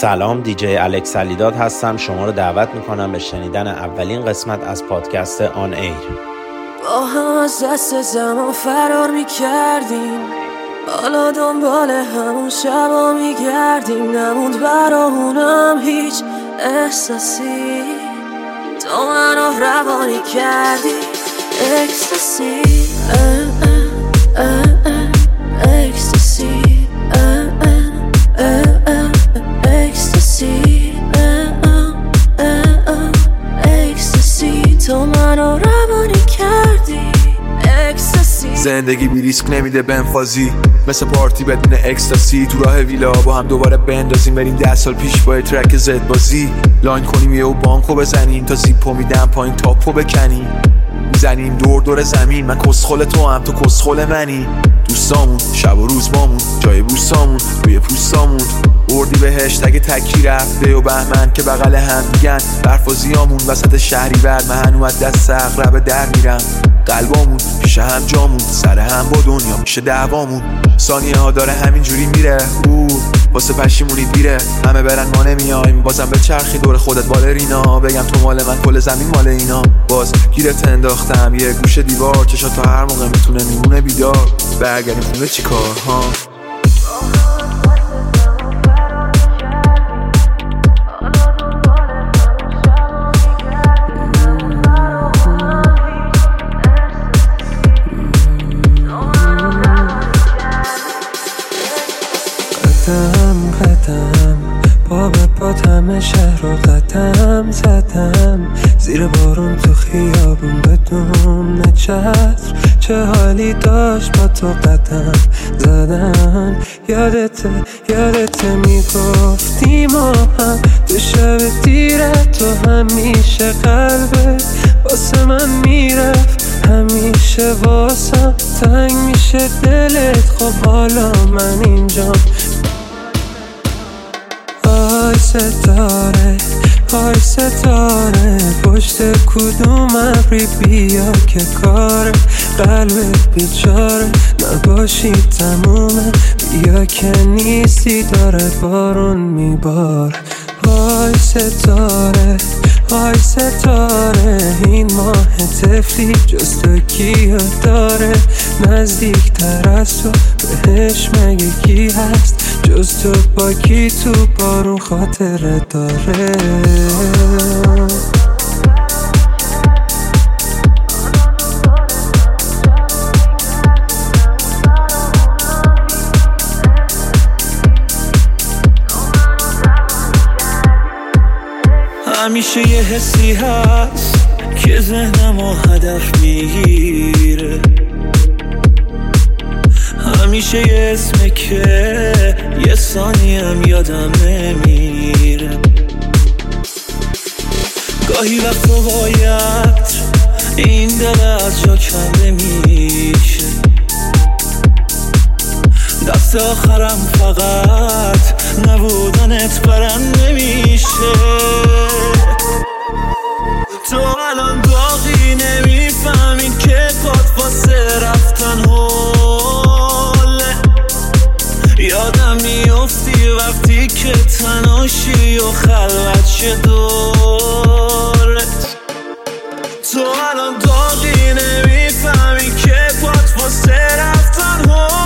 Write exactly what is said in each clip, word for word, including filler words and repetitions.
سلام، دیجی الکس علیداد هستم. شما رو دعوت میکنم به شنیدن اولین قسمت از پادکست آن ایر. با هم از دست زمان فرار میکردیم، حالا دنبال همون شبا میگردیم. نموند برامونم هیچ احساسی، تو منو روانی کردی. اکستاسی اکستاسی اکستاسی اکستاسی تو منو روانی کردی. اکستاسی زندگی بی ریسک نمیده بنفازی، مثل پارتی بدون اکستاسی. تو راه ویلا با هم دوباره بندازیم، بریم ده سال پیش با ترک زد بازی. لاین کنیم یه و بانکو بزنیم، تا زیپو میدم پایین تاپو بکنیم. میزنیم دور دور زمین، من کسخل تو هم تو کسخل منی. دوستامون شب و روز بامون، جای بوستامون روی پوستامون. اردی بهشت اگه تکی رفته و بهمن که بغل هم میگن. برفازیامون وسط شهری ورد، من هنوز دست اقربه در میرم. قلبامون پیش هم جامون، سر هم با دنیا میشه دعوامون. ثانیه ها داره همینجوری میره، او واسه پشیمونی دیره. همه برن ما نمیایم، بازم به چرخی دور خودت بالرینا. بگم تو مال من کل زمین مال اینا. باز گیرت انداختم یه گوشه دیوار، چشات تا هر موقع میتونه میمونه بیدار. برگردیم خونه چی کار ها. قدم قدم پا به پا همه شهر رو قدم زدم. زیر بارون تو خیابون بدون چتر، چه حالی داشت با تو قدم زدن. یادته یادته میگفتی ما هم تو شب دیره، تو همیشه قلبت واسه من میرفت. همیشه واسم تنگ میشه دلت، خب حالا من اینجام. آی ستاره آی ستاره، پشت کدوم ابری بیا که کار قلبت بیچاره. نباشی تمومه بیا که نیستی، داره بارون میبار. آی ستاره آی ستاره، این ماه تفلی جز تو کیو داره؟ نزدیک تر از تو بهش مگه کی هست؟ جز تو با کی تو بارون خاطره داره؟ همیشه یه حسی هست که ذهنمو هدف میگیره. همیشه یه اسمه که یه ثانیم یادم نمیره. گاهی وقتا باید این دل از جا کنده میشه. دست آخرم فقط نبودنت برم نمیشه. تو الان باقی نمیفهمین که پات واسه رفتن حاله. یادم میافتی وقتی که تناشی و خلوت شه دورت. تو الان باقی نمیفهمین که پات واسه رفتن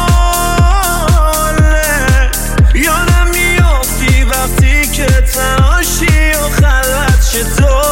حاله. یادم میافتی وقتی که تناشی و خلوت شه دورت.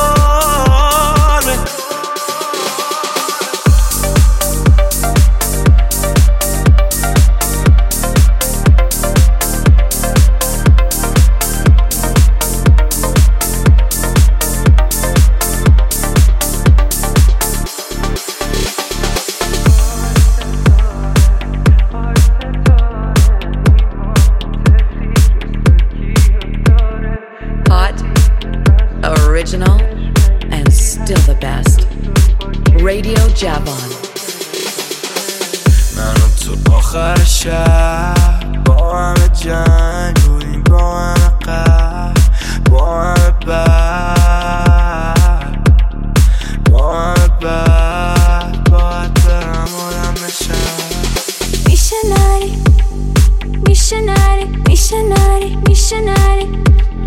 Original and still the best. Radio Javon. منو تو آخر شب با همه جنگ بودیم، با همه قهر، با همه بر، با همه بر. باید برم آدم بشم. میشه نری میشه نری میشه نری میشه نری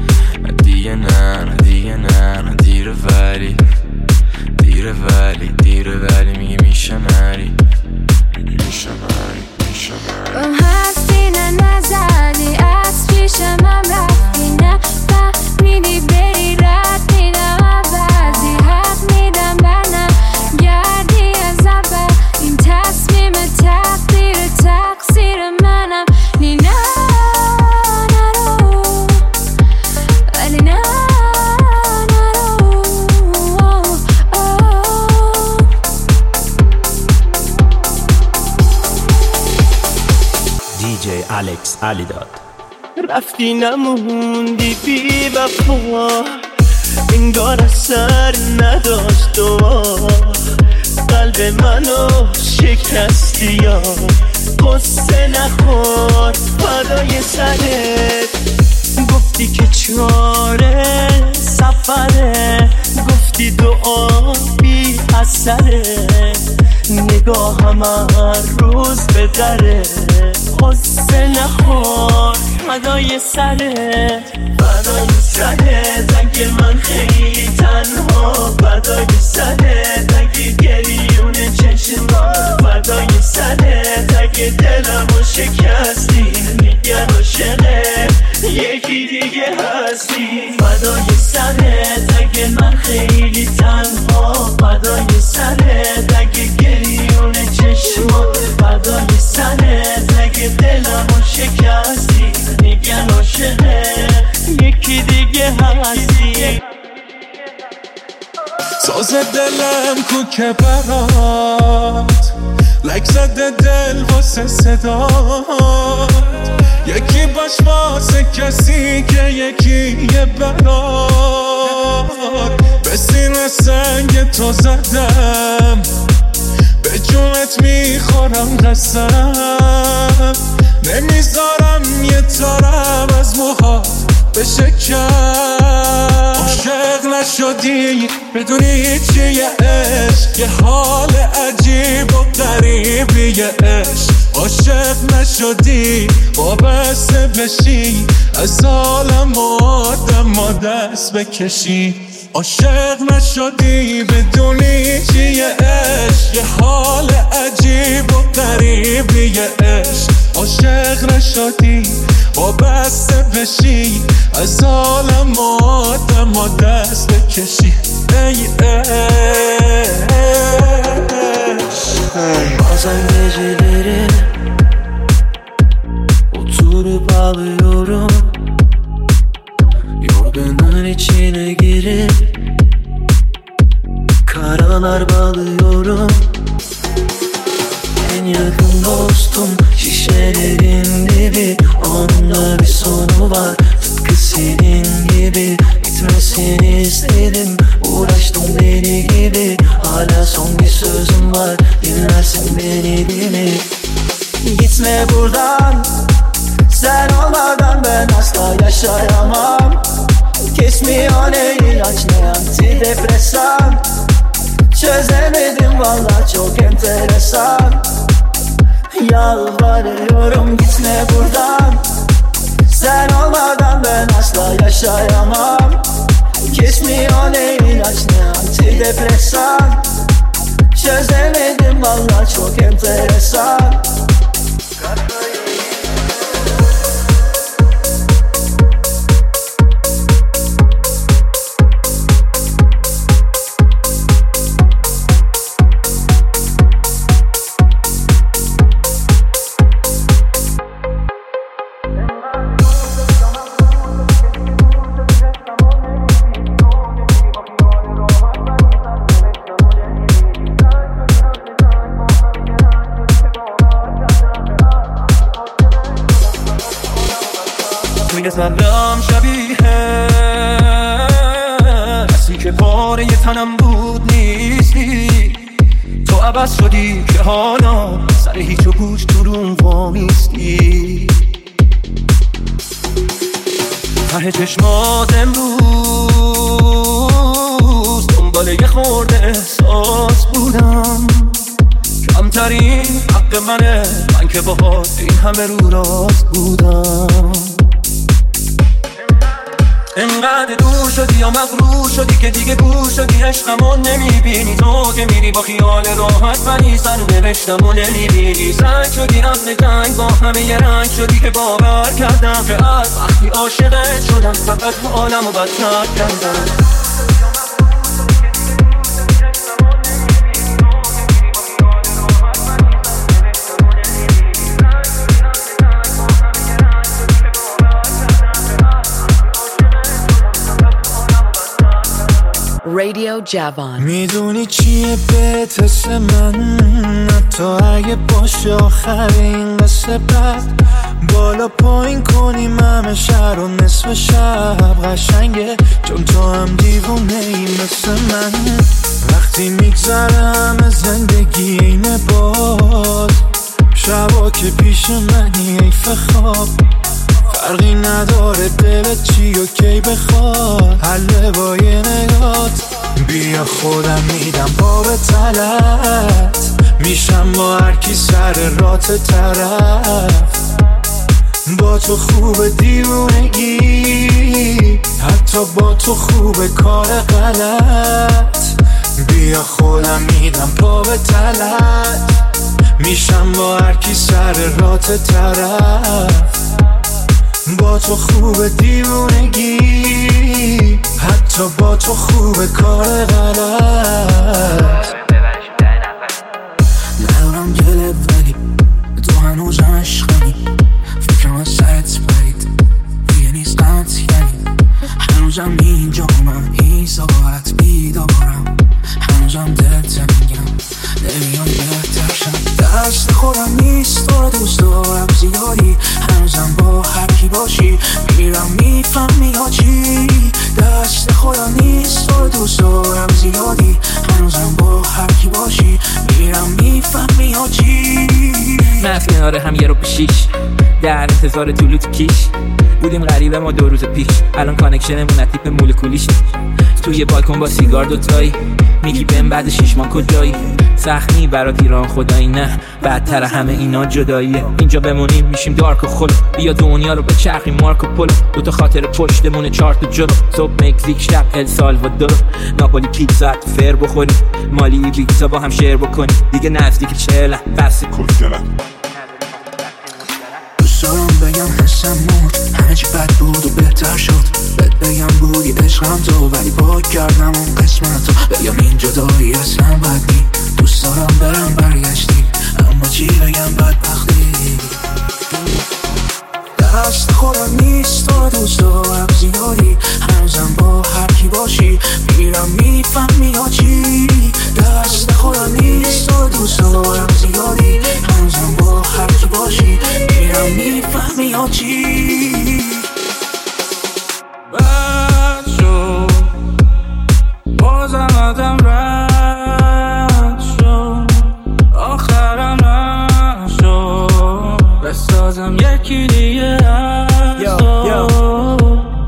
دیره ولی دیره ولی میگه میشه نری میشه نری میشه نری اون هستی نه نزدی از پیشم هم رفتی نه فهمیدی بری رد میدم عوضی حق میدم برنم گردی از اول این تصمیم تقدیر تقصیر منم نی نه نرو ولی نه دیجی الکس علیداد. رفتی نموندی بی وفا انگار اثر نداشت دعا قلب منو شکستی یا قصه نخور فدای سرت گفتی که چاره سفره گفتی دعا بی اثره نگاهم هر روز به دره قصه نخور فدای سرت فدای سرت اگه من خیلی تنها فدای سرت اگه گریون چشمات فدای سرت اگه دلمو شکستی میگن عاشقت یکی دیگه هستی فدای سرت اگه من خیلی تنها فدای سرت اگه گریون چشمات فدای سرت اگه دلمو شکستی میگن عاشقت یکی دیگه هستی ساز دلم کو که برات لک زده دل واسه صدات یکی باش واسه کسی که یکی یه برات به سینه سنگ تو زدم به جونت میخورم قسم نمیذارم یه تارم از موهات بشه کم عاشق نشدی بدونی چیه عشق یه حال عجیب و غریبیه عشق عاشق نشدی وابسته بشی از عالم آدم و دست بکشی عاشق نشدی بدونی چیه عشق یه حال عجیب و غریبیه عشق عاشق نشدی وابسته بشی از عالم آدم و دست بکشی ای عشق Bazen geceleri oturup ağlıyorum Yorganın içine girip karalar bağlıyorum En yakın dostum şişelerin dibi Onunla bir sonu var tıpkı senin gibi Gitmesini istedim uğraştım deli gibi Hala son bir sözüm var dinlersin beni değil mi? Gitme buradan sen olmadan ben asla yaşayamam Kesmiyor ne ilaç ne antidepresan Çözemedim valla çok enteresan Yalvarıyorum gitme buradan Sen olmadan ben asla yaşayamam Kesmiyor ne ilaç ne antidepresan Çözemedim valla çok enteresan نظرم شبیه کسی که پاره ی تنم بود نیستی تو عوض شدی که حالا سر هیچ و پوچ تو روم وامیستی ته چشمات امروز دنبال یه خورده احساس بودم کمترین حق منه من که باهات این همه رو راست بودم انقدر دور شدی یا مغرور شدی که دیگه گوش شدی عشقمو نمیبینی تو که میری با خیال راحت ولی سر نوشتم و نمیبینی. سنگ شدی رفت جنگ با همه یه رنگ شدی که باور کردم که از وقتی عاشقت شدم فقط حالمو بدتر کردم. Radio Javon. میدونی چیه بهت من، حتی اگه باشه آخر این قصه بد بالا پایین کنیم همه شهر و نصف شب قشنگه چون تو هم دیوونه ای مثل من. وقتی میگذره همه زندگی اینه باز شبا که پیش منی حیف خواب فرقی نداره دلت چی و کی بخواد حله با یه نگات. بیا خودم میدم پا به تلت میشم با هر کی سر رات طرف با تو خوب دیوونگی حتی با تو خوب کار غلط. بیا خودم میدم پا به تلت میشم با هر کی سر رات طرف با تو خوب دیوونگی حتی با تو خوب کار غلط. ندارم گلت ولی تو هنوز عشقمی فکرم از سرت پرید دیگه نیست قطع یعنی هنوزم اینجا من این ساعت بیدارم هنوزم دلت میگم نمیام بهتر شم. دست خودم نیست تو رو دوست دارم زیادی هنوزم با هر کی باشی میرم میفهمی ها چی. دست خودم نیست تو رو دوست دارم زیادی هنوزم با هر کی باشی میرم میفهمی ها چی. مست کناره هم یه رو پیشیش در انتظار طولو تو کیش بودیم غریبه ما دو روز پیش الان کانکشنمون تیپ مولکولیش توی بالکن با سیگار دوتایی میگی بهم بعد شیش ماه کجایی سخنی برات ایران خدایی نه بدتر همه اینا جداییه اینجا بمونیم میشیم دارک و خلو بیا دنیا رو به چرخی مارک و پلو دوتا خاطر پشتمونه چارت و جلو صبح مکزیک شب ال سالوادور ناپولی پیتزا فر بخوریم مالی بیکسا با هم شیر بکنیم دیگه نزدیک چهلم بس کسکلم. دوست دارم بگم حسم مرد همه چی بد بود و بهتر شد بهت بگم بودی عشقم تو ولی پاک کردم اون قسمت تو بگم این جدایی اصلا بد نی دوست دارم برم برگشتی اما چی بگم بدبختی. دست خودم نیست تو دوست دارم زیادی هنوزم با هر کی باشی میرم میفهمی ها چی. دست خودم نیست تو دوست دارم زیادی هنوزم با هر کی باشی میرم میفهمی ها چی. بد شد بازم آدم رد شد آخرم نشد بسازم یکی دیگه از تو.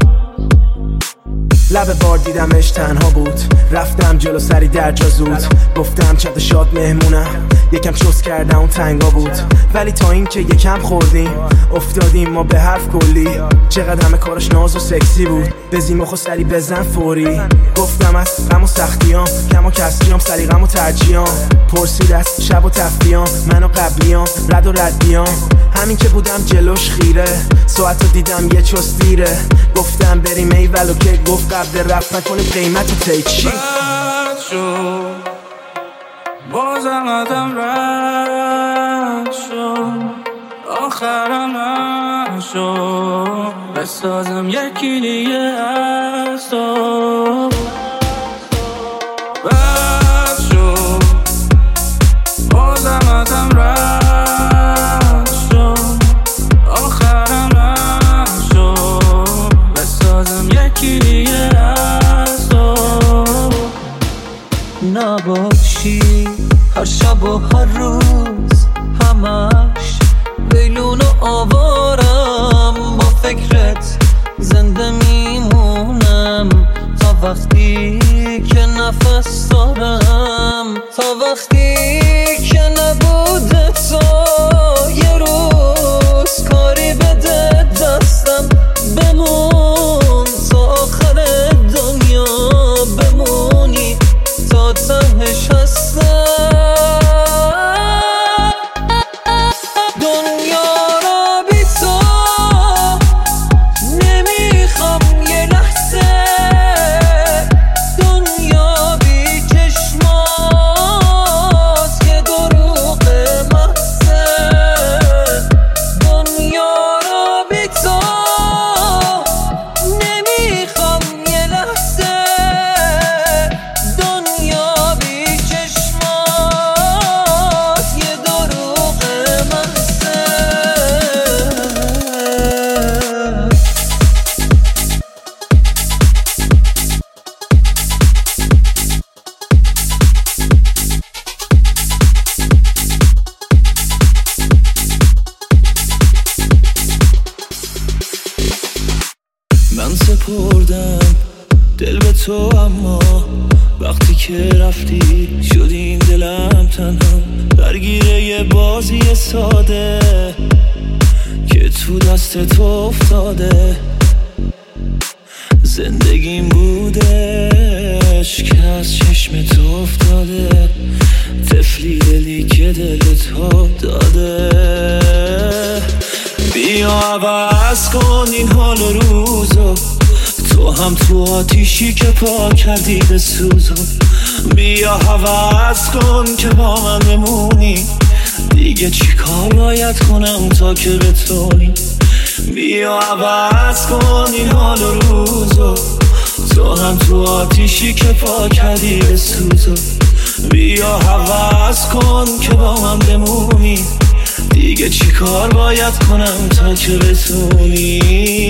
لب بار دیدمش تنها بود رفتم جلو سری در جا زود گفتم چت شاد مهمونم یکم چوس کردم اون تنگا بود ولی تا این که یکم خوردیم افتادیم ما به حرف کلی چقدر همه کارش ناز و سکسی بود بزیم و سری بزن فوری گفتم از غم و سختیام کم و کسریام سلیقم و ترجیام پرسید از شب و تفریام من و قبلیام رد و ردیام همین که بودم جلوش خیره ساعت رو دیدم یه چوس دیره گفتم بریم ای ولو که گفت قبل رفت نکنیم قیمت و تیچی. بد شد بازم آدم رد شد آخرم نشد بسازم یکی دیگه از تو. بد شد بازم آدم رد شد آخرم نشد بسازم یکی دیگه از تو. نباشی هر شب و هر روز همش ویلون و آوارم با فکرت زنده میمونم تا وقتی که نفس دارم تا وقتی که نبوده تو یه روز کاری بده دستم بمون تا آخر دنیا بمونی تا تهش هست من سپردم دل به تو، اما وقتی که رفتی شد این دلم تنها درگیره یه بازی ساده که تو دست تو افتاده. زندگیم بودش که از چشم تو افتاده، طفلی دلی که دل تو داده. بیا عوض کن این حال و روزو، تو هم تو آتیشی که پا کردی به سوزو. بیا عوض کن که با من بمونی، دیگه چی کار باید کنم تا که بتونی. بیا عوض کن این حال و روزو، تو هم تو آتیشی که پا کردی به سوزو. بیا عوض کن که با من بمونی، دیگه چی کار باید کنم تا که بتونی.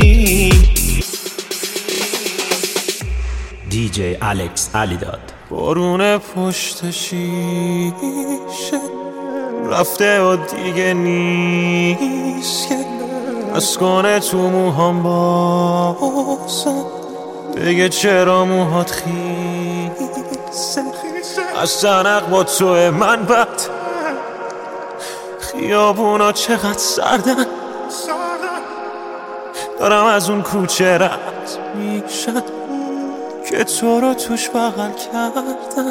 دی جی الکس علیداد. بارون پشت شیشه رفته و دیگه نیست، از کنه تو موهام بازم دیگه چرا موهات خیسه. از زنق با توی من بد، خیابونا چقدر سردن، دارم از اون کوچه رد میشم که تو رو توش بغل کردم.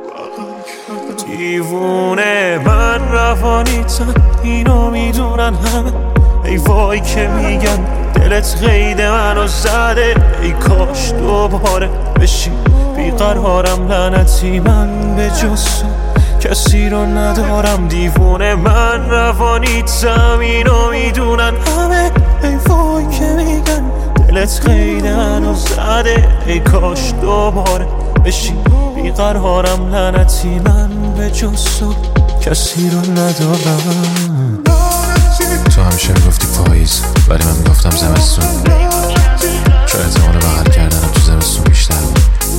دیوونه من روانیتم، اینو میدونن همه. ای وای که میگن دلت قید منو زده، ای کاش دوباره بشی بیقرارم. لعنتی من به جز کسی رو ندارم. دیوونه من روانیتم، اینو میدونن همه. ای وای که میگن دلت قید منو زده، ای کاش دوباره بشی بیقرارم. لعنتی من به جز کسی رو ندارم. تو همیشه میگفتی پاییز ولی من میگفتم زمستون، چون احتمال بغل کردنم تو زمستون بیشتر بود.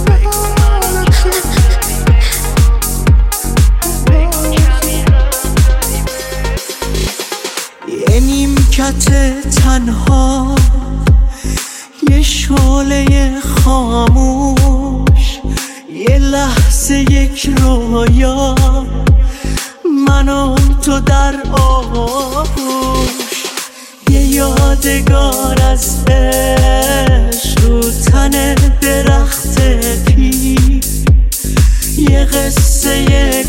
یه نیمکت تنها، یه شعله خاموش، یه لحظه یک رویا، من و تو در آغوش. یه یادگار از عشق رو تن درخت پیر، یه قصه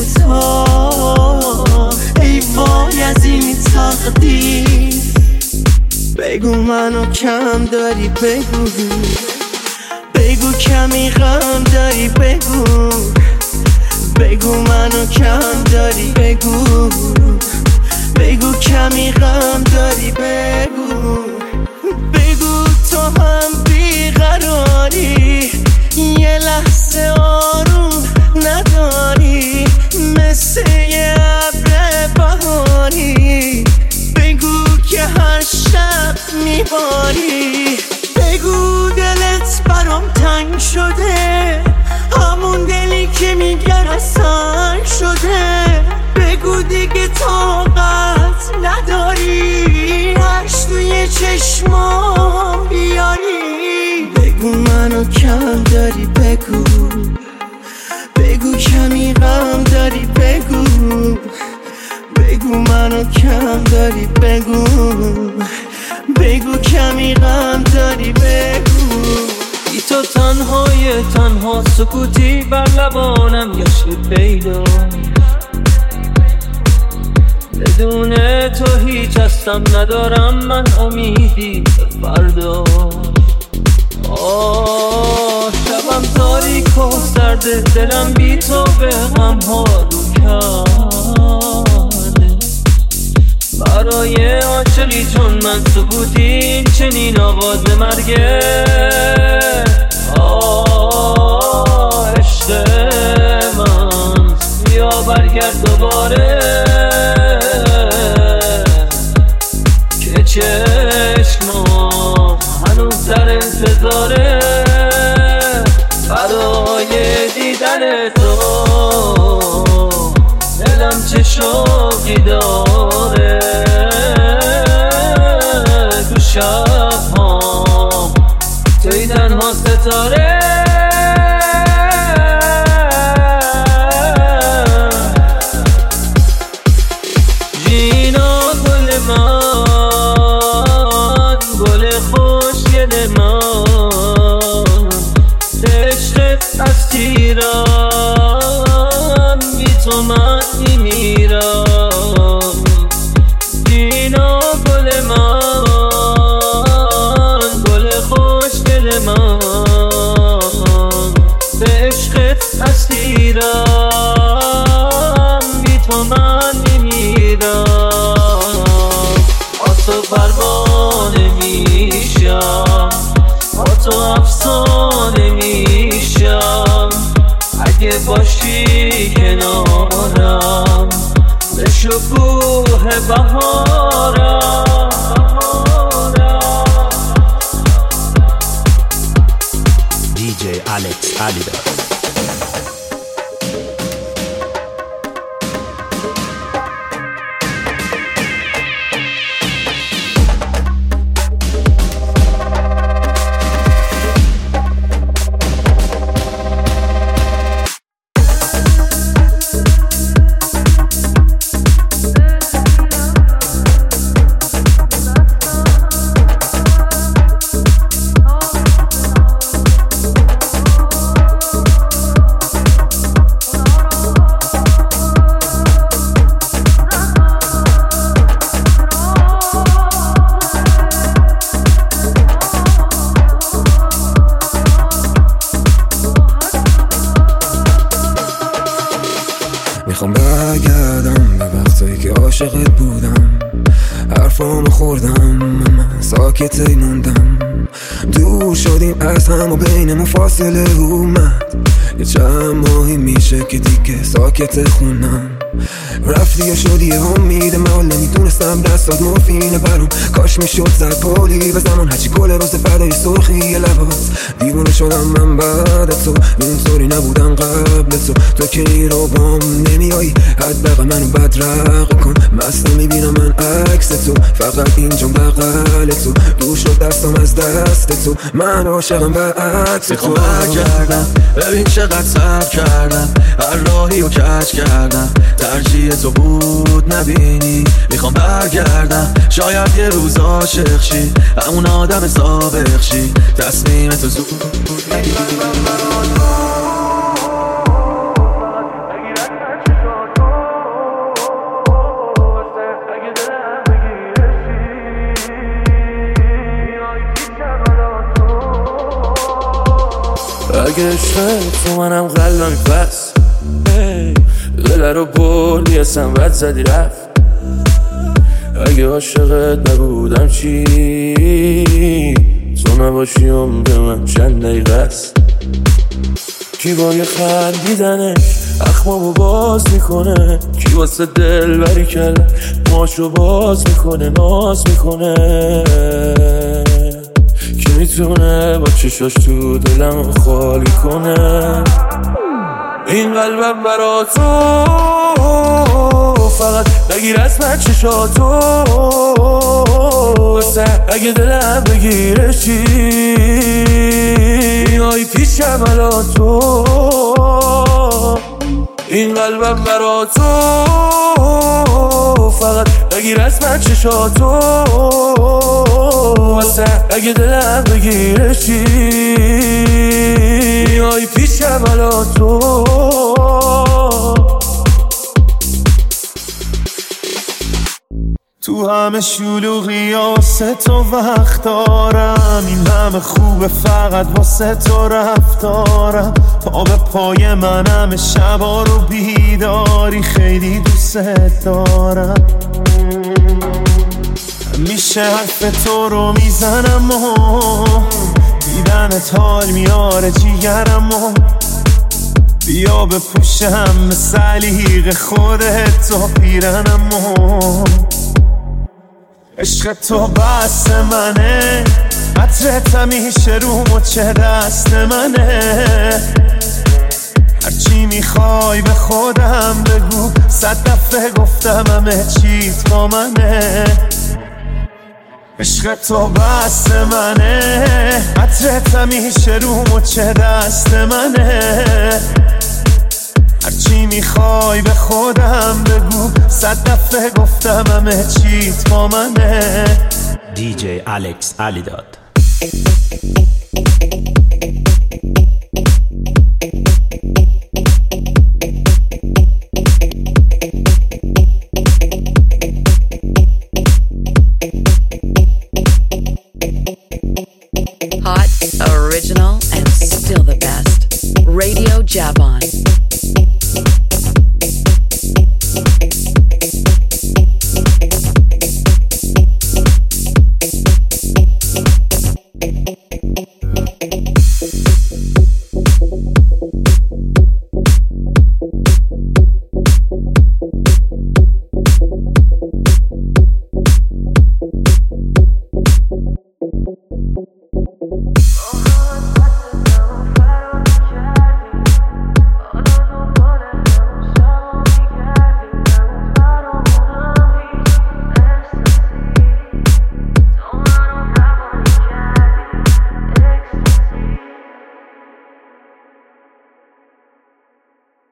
کوتاه، ای وای از این تقدیر. بگو منو کم داری، بگو بگو کمی غم داری، بگو بگو منو کم داری، بگو بگو کمی غم داری، بگو بگو تو هم بیقراری، یه لحظه آروم نداری، مثل یه ابر بهاری. بگو که هر شب میباری، بگو دلت برام تنگ شده، همون دلی که میگن اصلا شده. بگو دیگه طاقت نداری، عشق توی چشمام بیاری. بگو منو کم داری، بگو بگو کمی غم داری، بگو بگو منو کم داری، بگو بگو کمی غم داری، بگو. بی تو تنهای تنها سکوتی بر لبانم گشت پیدا، بدون تو هیچ هستم ندارم من امیدی به فردا. آه شبم تاریک و سرده، دلم بی تو به غم ها رو کرده. برای عاشقی چون من سکوتی چنین آواز مرگه. آه عشق من بیا برگرد دوباره که چشمام هنوز در انتظاره برای دیدن تو. دلم چه شوقی داره تو شب‌هام توی تنها ستاره. جینا گل من، گل خوشگل من، عشقت از تیرم بی تو من میمیرم. جینا گل من، گل خوشگل من، عشقت از تیرم بی تو من میمیرم. با تو پروانه میشم، با تو افسانه میشم، اگه باشی کنارم به شکوه بهارم. دی جی الکس علیداد. میخوام برگردم به وقتایی که عاشقت بودم، حرفامو خوردم من ساکت موندم، دور شدیم از هم و بینمون فاصله اومد. یه چند ماهی میشه که دیگه ساکت خونم، رفتی یا شدی امید من، نمیدونستم دستات مورفینه برام، کاش میشد زد پولی به زمان، هرچی گل روز فردای سرخی لباس. دیوونه شدم من بعد تو، اینطوری نبودم قبل تو، تو که این رو بام نمیایی حداقل منو بدرق کن. مست میبینم من عکس تو، فقط اینجا بغل تو، دور شد دستم از دست تو، من عاشقم به عکس تو. میخوام برگردم ببین چقدر صبر کردم، هر راهی رو کج کردم، ترجیح تو بود نبینی. میخوام برگردم شاید یه روز عاشق شی، همون آدم سابق شی، تصمیم تو زود بگیری. اگه عشقت تو منم قلبم پس دل رو بردی اسم بد زدی رفت. اگه عاشقت نبودم چی تو نباشی عمر من چند دقیقه است. کی با یه خندیدنش اخمامو باز میکنه، کی واسه دل بری کرد ماشو باز میکنه ناز میکنه، کی میتونه با چشاش تو دلم خالی کنه. این قلبم برا تو فقط نگیر از من چشاتو، اگه دلم بگیره چی میای پیشم الان تو. این قلبم برا تو فقط بگیر از من چشاتو واسه اگه دلم بگیره چی میای پیشم الان تو تو همه شلوغی واسه تو وقت دارم این همه خوبه فقط واسه تو رفتارم پا به پای من همه شبا رو بیداری خیلی دوست دارم میشه حرف تو رو میزنم و دیدنت حال میاره جیگرم و بیا بپوشم به سلیق خودت تو پیرنم و عشق تو بس منه عطرت همیشه رو مچه دست منه هرچی میخوای به خودم بگو صد دفعه گفتم همه چیت با منه عشق تو بس منه عطرت همیشه رو مچه دست منه هرچی میخوای به خودم بگو صد دفعه گفتم همه چیت با منه دی جی الکس علیداد.